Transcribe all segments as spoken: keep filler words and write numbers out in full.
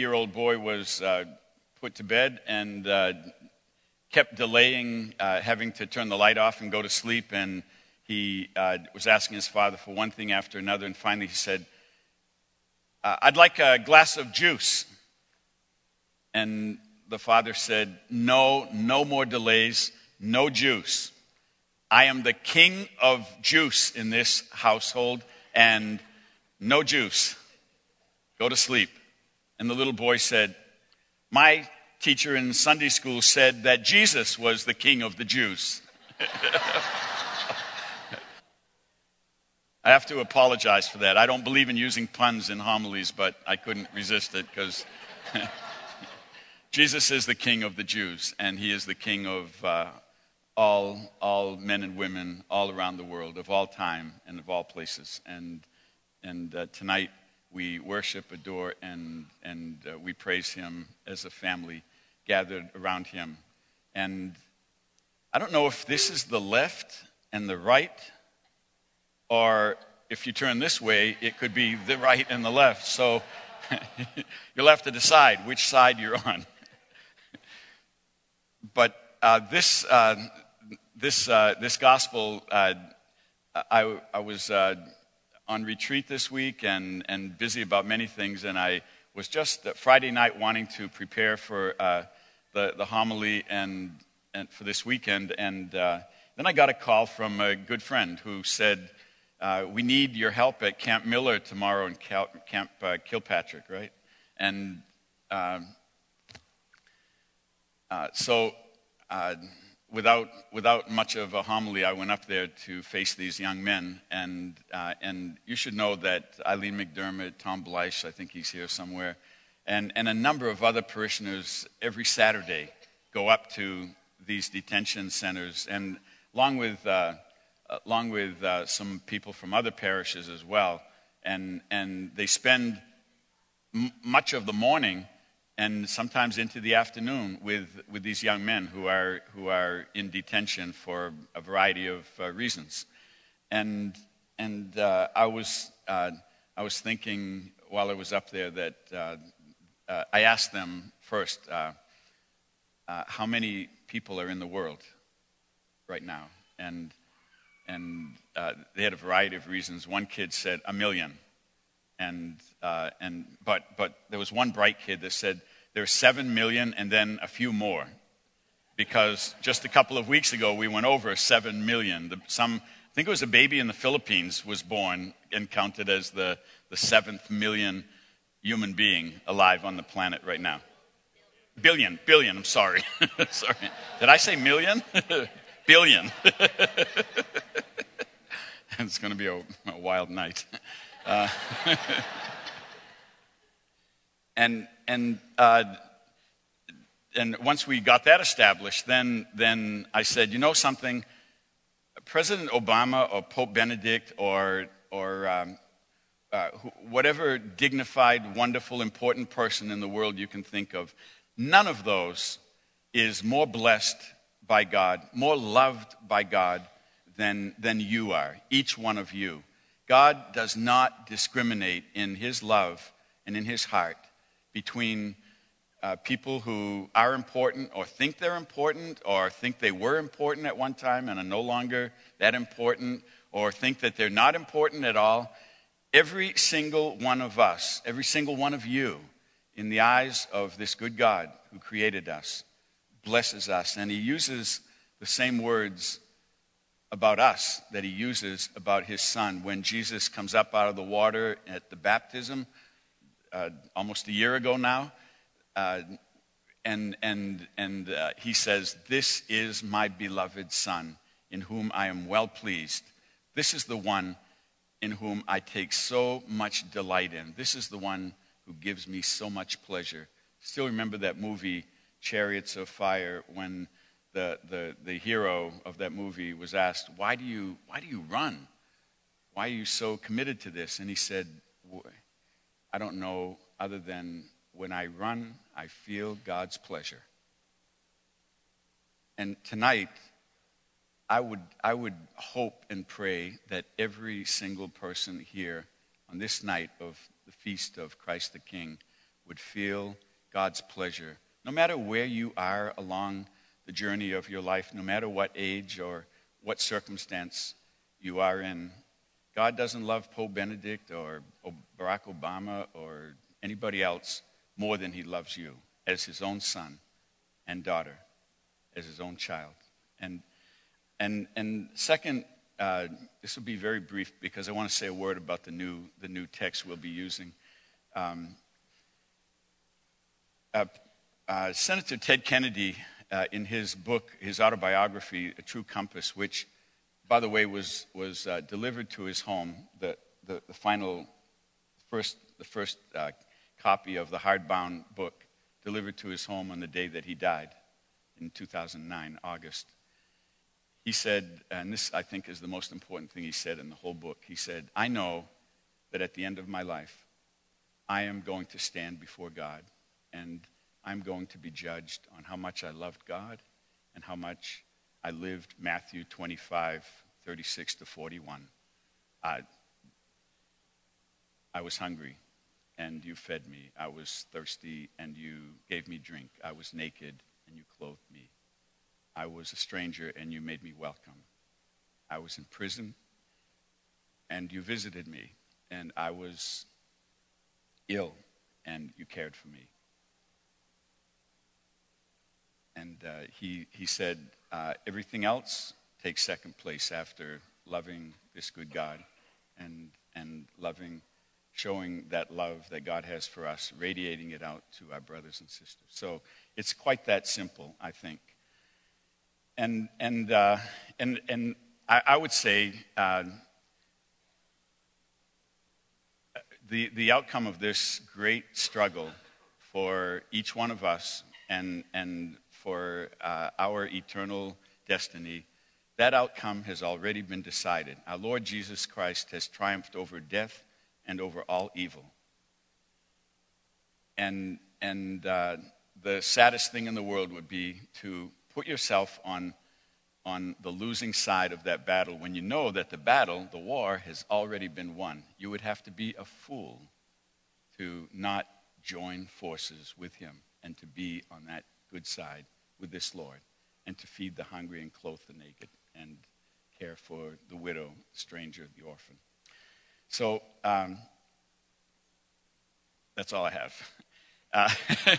three-year-old boy was uh, put to bed and uh, kept delaying uh, having to turn the light off and go to sleep. And he uh, was asking his father for one thing after another. And finally he said, uh, I'd like a glass of juice. And the father said, no, no more delays, no juice. I am the king of juice in this household, and no juice. Go to sleep. And the little boy said, my teacher in Sunday school said that Jesus was the king of the Jews. I have to apologize for that. I don't believe in using puns in homilies, but I couldn't resist it because Jesus is the king of the Jews, and he is the king of uh, all all men and women all around the world, of all time and of all places. And and uh, tonight we worship, adore, and and uh, we praise him as a family gathered around him. And I don't know if this is the left and the right, or if you turn this way, it could be the right and the left. So you'll have to decide which side you're on. But uh, this uh, this uh, this gospel, uh, I I was uh, on retreat this week and and busy about many things, and I was just uh, Friday night wanting to prepare for uh, the the homily and and for this weekend, and uh, then I got a call from a good friend who said, uh, "We need your help at Camp Miller tomorrow in Cal- Camp uh, Kilpatrick, right?" And um, Uh, so, uh, without without much of a homily, I went up there to face these young men, and uh, and you should know that Eileen McDermott, Tom Bleish, I think he's here somewhere, and and a number of other parishioners every Saturday go up to these detention centers, and along with uh, along with uh, some people from other parishes as well, and and they spend m- much of the morning and sometimes into the afternoon with, with these young men who are who are in detention for a variety of uh, reasons, and and uh, I was uh, I was thinking while I was up there that uh, uh, I asked them first, uh, uh, how many people are in the world right now, and and uh, they had a variety of reasons. One kid said a million. And uh, and but but there was one bright kid that said there are seven million and then a few more, because just a couple of weeks ago we went over seven million. The, some I think it was a baby in the Philippines was born and counted as the the seventh million human being alive on the planet right now. Billion, billion. I'm sorry, sorry. Did I say million? Billion. It's going to be a, a wild night. Uh, and and uh, and once we got that established, then then I said, you know something, President Obama or Pope Benedict or or um, uh, whatever dignified, wonderful, important person in the world you can think of, none of those is more blessed by God, more loved by God than than you are, each one of you. God does not discriminate in his love and in his heart between uh, people who are important or think they're important or think they were important at one time and are no longer that important, or think that they're not important at all. Every single one of us, every single one of you, in the eyes of this good God who created us, blesses us. And he uses the same words about us that he uses about his son. When Jesus comes up out of the water at the baptism, uh, almost a year ago now, uh, and and and uh, he says, "This is my beloved son, in whom I am well pleased. This is the one in whom I take so much delight in. This is the one who gives me so much pleasure." Still remember that movie, Chariots of Fire, when The, the the hero of that movie was asked, why do you why do you run? Why are you so committed to this? And he said, I don't know, other than when I run, I feel God's pleasure. And tonight, I would I would hope and pray that every single person here on this night of the feast of Christ the King would feel God's pleasure. No matter where you are along the journey of your life, no matter what age or what circumstance you are in, God doesn't love Pope Benedict or Barack Obama or anybody else more than he loves you as his own son and daughter, as his own child. And and and second, uh, this will be very brief because I want to say a word about the new the new text we'll be using. Um, uh, uh, Senator Ted Kennedy, uh, in his book, his autobiography, A True Compass, which, by the way, was was uh, delivered to his home, the the, the final first the first uh, copy of the hardbound book delivered to his home on the day that he died in two thousand nine, August. He said, and this I think is the most important thing he said in the whole book, he said, "I know that at the end of my life, I am going to stand before God, and I'm going to be judged on how much I loved God and how much I lived Matthew twenty-five, thirty-six to forty-one. I, I was hungry, and you fed me. I was thirsty, and you gave me drink. I was naked, and you clothed me. I was a stranger, and you made me welcome. I was in prison, and you visited me. And I was ill, and you cared for me." And uh, he, he said, uh, everything else takes second place after loving this good God and and loving, showing that love that God has for us, radiating it out to our brothers and sisters. So it's quite that simple, I think. And and uh, and and I, I would say uh, the the outcome of this great struggle for each one of us and and for uh, our eternal destiny, that outcome has already been decided. Our Lord Jesus Christ has triumphed over death and over all evil. And and uh, the saddest thing in the world would be to put yourself on on the losing side of that battle when you know that the battle, the war, has already been won. You would have to be a fool to not join forces with him and to be on that good side with this Lord and to feed the hungry and clothe the naked and care for the widow, the stranger, the orphan. So um, that's all I have uh,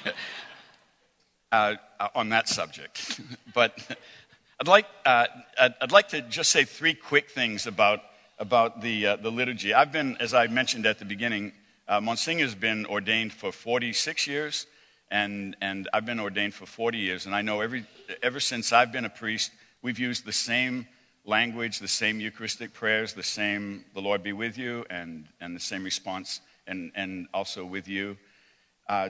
uh, on that subject. But I'd like uh, I'd, I'd like to just say three quick things about about the uh, the liturgy. I've been, as I mentioned at the beginning, uh, Monsinger's been ordained for forty-six years, and and I've been ordained for forty years. And I know every ever since I've been a priest, we've used the same language, the same Eucharistic prayers, the same "The Lord be with you," and and the same response, and and also with you. Uh,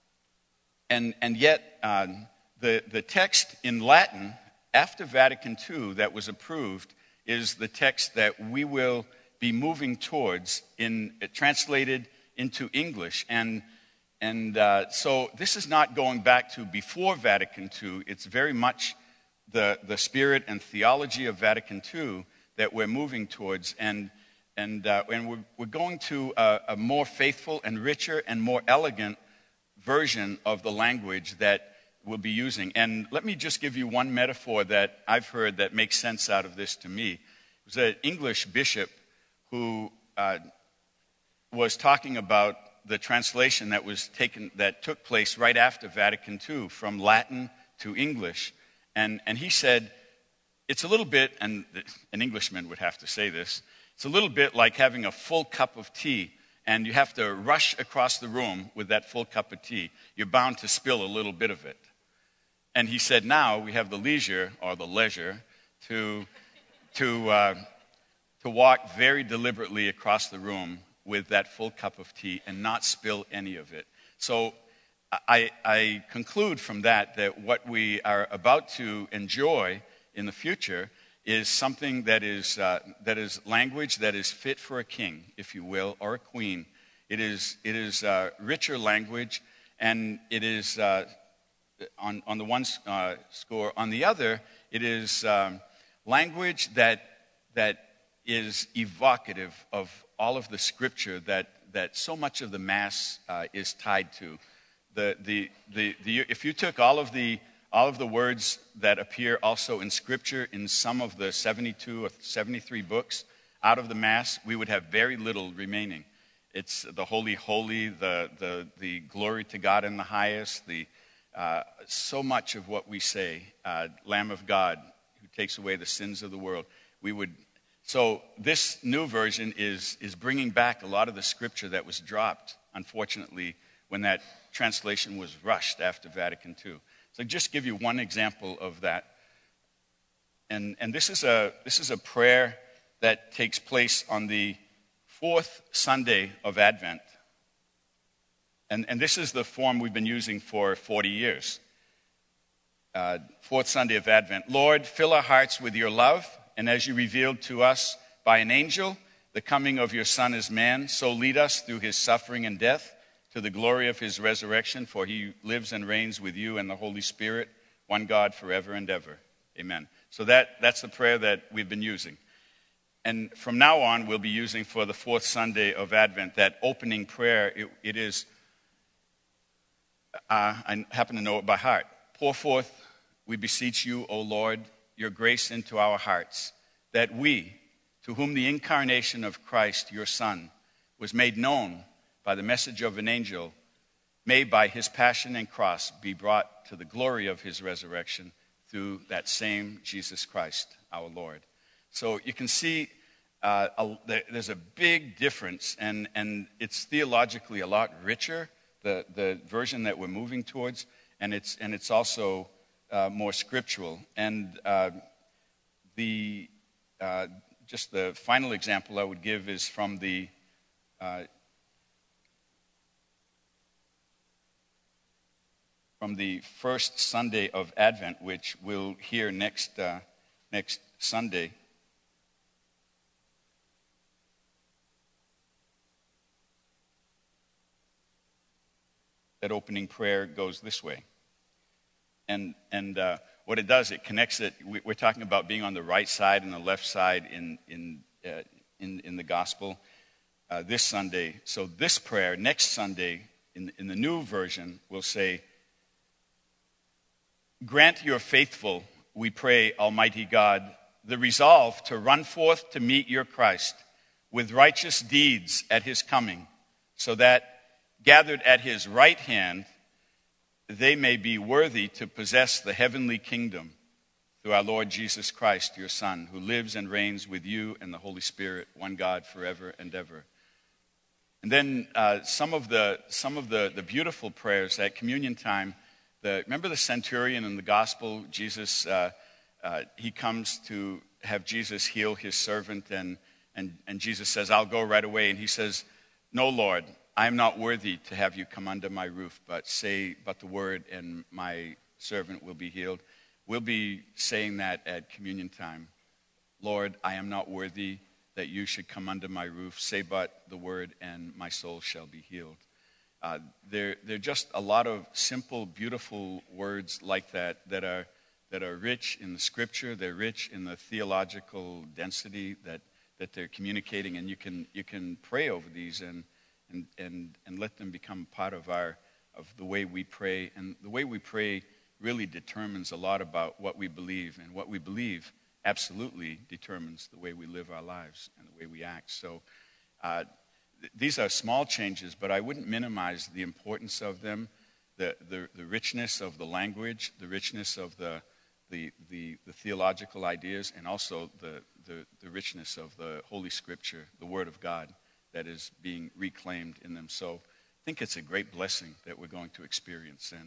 and and yet uh, the the text in Latin after Vatican Two that was approved is the text that we will be moving towards in uh, translated into English. And and uh, so this is not going back to before Vatican Two. It's very much the the spirit and theology of Vatican Two that we're moving towards. And and uh, and we're, we're going to a, a more faithful and richer and more elegant version of the language that we'll be using. And let me just give you one metaphor that I've heard that makes sense out of this to me. It was an English bishop who uh, was talking about the translation that was taken, that took place right after Vatican Two, from Latin to English. And, and he said, it's a little bit, and an Englishman would have to say this, it's a little bit like having a full cup of tea, and you have to rush across the room with that full cup of tea. You're bound to spill a little bit of it. And he said, now we have the leisure, or the leisure, to, to, uh, to walk very deliberately across the room with that full cup of tea and not spill any of it. So I, I conclude from that that what we are about to enjoy in the future is something that is uh, that is language that is fit for a king, if you will, or a queen. It is it is uh, richer language, and it is uh, on on the one uh, score. On the other, it is um, language that that is evocative of all of the scripture that that so much of the Mass uh, is tied to. The, the, the, the, if you took all of the all of the words that appear also in Scripture in some of the seventy-two or seventy-three books out of the Mass, we would have very little remaining. It's the holy, holy, the the, the glory to God in the highest, the uh, so much of what we say, uh, Lamb of God who takes away the sins of the world. We would so this new version is is bringing back a lot of the Scripture that was dropped, unfortunately, when that translation was rushed after Vatican Two. So just give you one example of that. And, and this is a this is a prayer that takes place on the fourth Sunday of Advent. And, and this is the form we've been using for forty years. Uh, fourth Sunday of Advent. Lord, fill our hearts with your love, and as you revealed to us by an angel the coming of your Son as man, so lead us through his suffering and death to the glory of his resurrection, for he lives and reigns with you and the Holy Spirit, one God forever and ever. Amen. So that, that's the prayer that we've been using. And from now on, we'll be using for the fourth Sunday of Advent, that opening prayer. It, it is, uh, I happen to know it by heart. Pour forth, we beseech you, O Lord, your grace into our hearts, that we, to whom the incarnation of Christ, your Son, was made known by the message of an angel, may by his passion and cross be brought to the glory of his resurrection through that same Jesus Christ, our Lord. So you can see uh, a, there's a big difference, and, and it's theologically a lot richer, the, the version that we're moving towards, and it's, and it's also uh, more scriptural. And uh, the uh, just the final example I would give is from the uh, from the first Sunday of Advent, which we'll hear next uh, next Sunday. That opening prayer goes this way. And and uh, what it does, it connects it. We're talking about being on the right side and the left side in in uh, in, in the gospel uh, this Sunday. So this prayer next Sunday in in the new version will say, grant your faithful, we pray, Almighty God, the resolve to run forth to meet your Christ with righteous deeds at his coming, so that, gathered at his right hand, they may be worthy to possess the heavenly kingdom through our Lord Jesus Christ, your Son, who lives and reigns with you and the Holy Spirit, one God, forever and ever. And then uh, some of the some of the, the beautiful prayers at communion time. The, remember the centurion in the gospel? Jesus, uh, uh, he comes to have Jesus heal his servant, and, and, and Jesus says, I'll go right away. And he says, no, Lord, I am not worthy to have you come under my roof, but say but the word, and my servant will be healed. We'll be saying that at communion time. Lord, I am not worthy that you should come under my roof. Say but the word, and my soul shall be healed. Uh, there, there are just a lot of simple, beautiful words like that that are that are rich in the Scripture. They're rich in the theological density that, that they're communicating, and you can you can pray over these and and and and let them become part of our of the way we pray. And the way we pray really determines a lot about what we believe, and what we believe absolutely determines the way we live our lives and the way we act. So. Uh, These are small changes, but I wouldn't minimize the importance of them, the, the, the richness of the language, the richness of the, the, the, the theological ideas, and also the, the, the richness of the Holy Scripture, the Word of God, that is being reclaimed in them. So I think it's a great blessing that we're going to experience. And